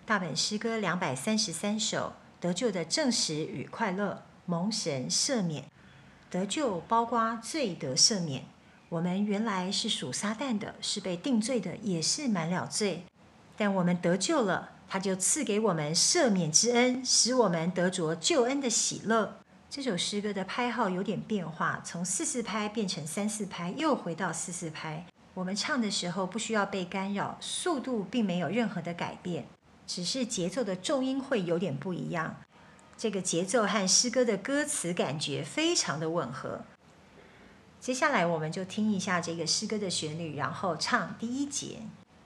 大本诗歌233首，得救的证实与快乐，蒙神赦免。得救包括罪得赦免。我们原来是属撒旦的，是被定罪的，也是满了罪。但我们得救了，他就赐给我们赦免之恩，使我们得着救恩的喜乐。这首诗歌的拍号有点变化，从4/4拍变成3/4拍，又回到4/4拍。我们唱的时候不需要被干扰，速度并没有任何的改变，只是节奏的重音会有点不一样。这个节奏和诗歌的歌词感觉非常的吻合。接下来我们就听一下这个诗歌的旋律，然后唱第1节。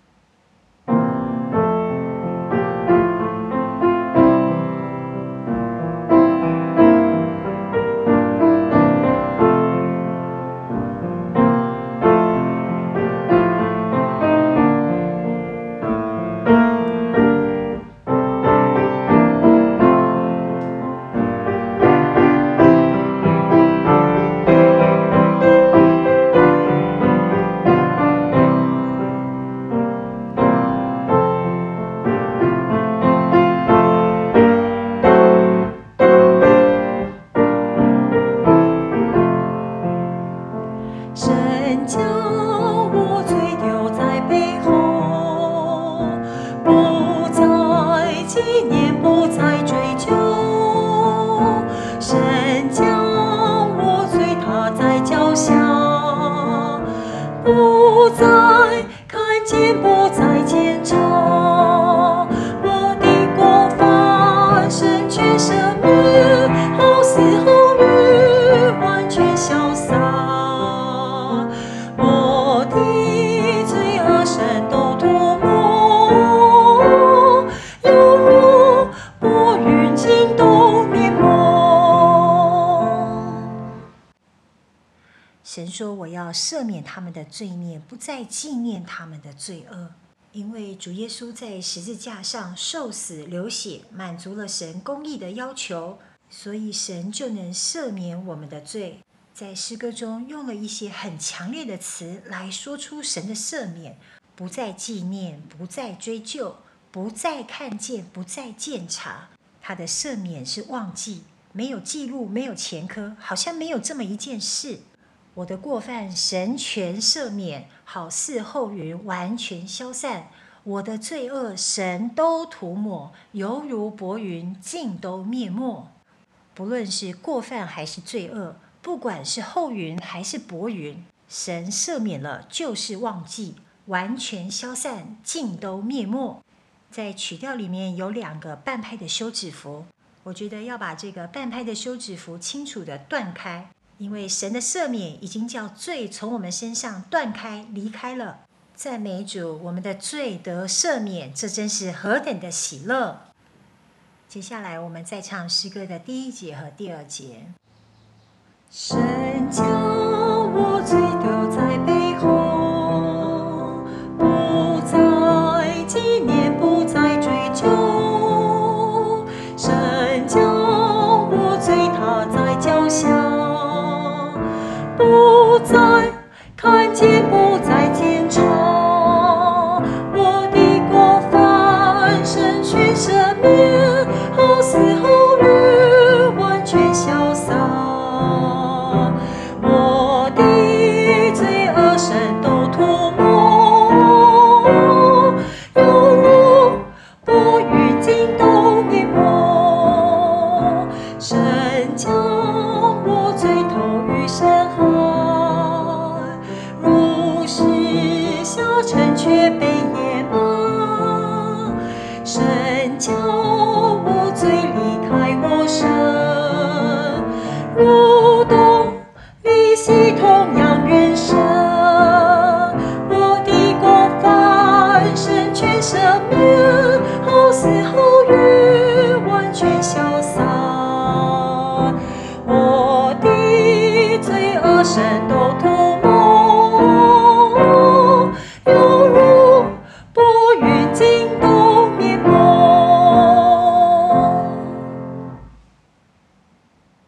神将我罪丢在背后，不再纪念，不再追究。神将我罪踏在脚下，不再看见，不再检查。我的过犯，神全赦免，好似后雨，完全消散。我的罪恶神都涂抹，犹如薄云尽都灭没。 神说：“我要赦免他们的罪孽，不再纪念他们的罪恶。”因为主耶稣在十字架上受死流血，满足了神公义的要求，所以神就能赦免我们的罪。在诗歌中用了一些很强烈的词来说出神的赦免，不再纪念，不再追究，不再看见，不再鉴察。他的赦免是忘记，没有记录，没有前科，好像没有这么一件事。我的过犯神全赦免，好似后云完全消散。我的罪恶神都涂抹，犹如薄云尽都灭没。不论是过犯还是罪恶，不管是后云还是薄云，神赦免了就是忘记，完全消散，尽都灭没。在曲调里面有2个半拍的休止符，我觉得要把这个半拍的休止符清楚的断开，因为神的赦免已经叫罪从我们身上断开离开了。赞美主，我们的罪得赦免，这真是何等的喜乐。接下来我们再唱诗歌的第1节和第2节。 神将我罪丢在背后，不再纪念，不再追究。神将我罪踏在脚下，不再看见，不再检查。我的过犯神全赦免，好似后雨完全消散。我的罪恶神都涂抹，犹如薄云尽都灭没。神将我罪投于深海，如是下沉却被淹没。神将我罪离开我身，如同离析同样远深。我的过犯神全赦免，好似后雨完全消散。我的罪恶神